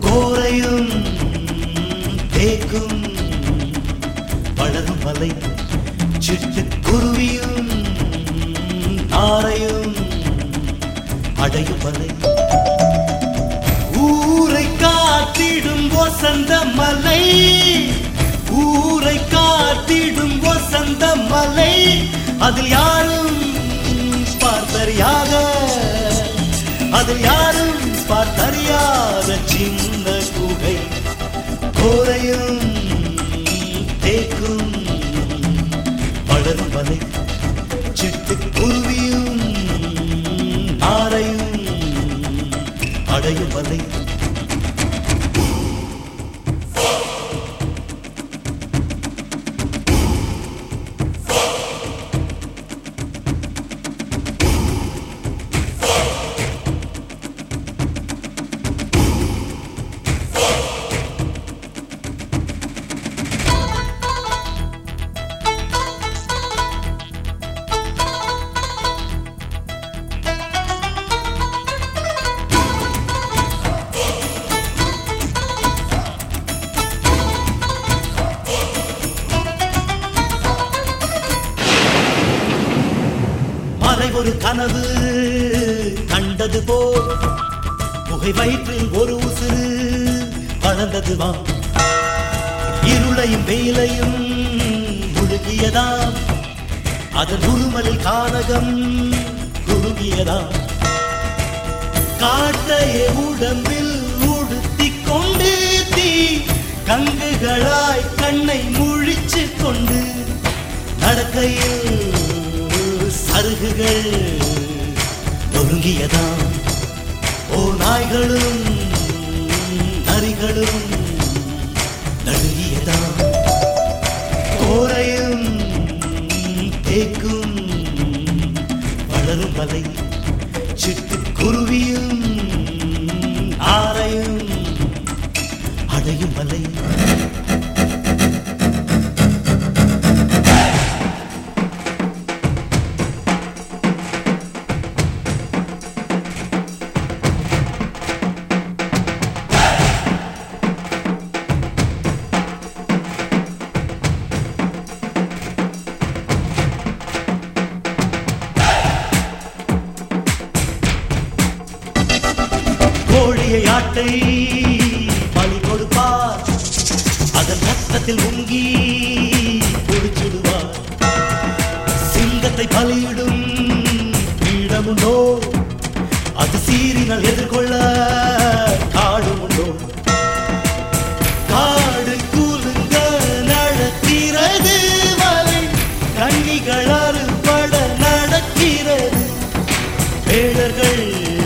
கோரையும் தேக்கும் வளரும் மலை சிட்டுக்குருவியும் நாரையும் அடையும் மலை ஊரை காத்திடும் வசந்த மலை ஊரை காத்திடும் வசந்த மலை அதில் யாரும் பார்த்தறியாத அதில் யாரும் பார்த்தறியாத சின்ன குகை கோரையும் தேக்கும் வளரும் மலை சிட்டுக்குருவியும் நாரையும் அடையும் மலை ஒரு கனவு கண்டது போல் புகை வயிற்றில் ஒரு உசுறு வளர்ந்ததுவா இருளையும் வெயிலையும் முழுகியதாம் அதன் உருமலில் கானகம் குறுகியதாம் காட்டையே உடம்பில் உடுத்திக் கொண்டு தீ கங்குகளாய் கண்ணை முழிச்சு கொண்டு நடக்கையில் சருகுகள் நொறுங்கியதாம் ஓ நாய்களும் நரிகளும் நடுங்கியதாம் கோரையும் தேக்கும் வளரும் மலை சிட்டுக்குருவியும் ஆரையும் அடையும் மலை ஆட்டை பலி கொடுப்பார் அதன் ரத்தத்தில் முங்கி குடிச்சிடுவார் சிங்கத்தை பலியிடும் பீடமுண்டோ அது சீறினால் எதிர்கொள்ள காடுமுண்டோ காடு கூலுங்க நடக்கிறது வரை கண்ணிகள் அறுபட நடக்கிறது வேடர்கள்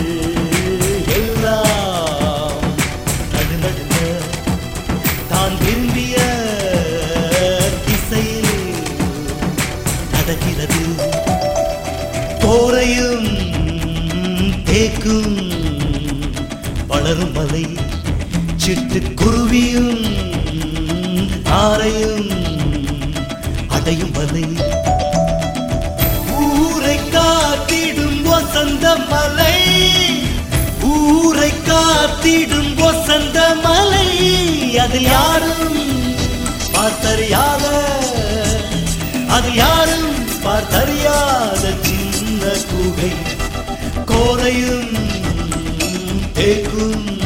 கோரையும் தேக்கும் வளரும் மலை சிட்டுக்குருவியும் ஆரையும் அடையும் மலை ஊரை காத்திடும் வசந்த மலை ஊரை காத்திடும் வசந்த மலை அதில் யாரும் பார்த்தறியாத அதில் யாரும் பார்த்தறியாத சின்ன குகை கோரையும் தேக்கும்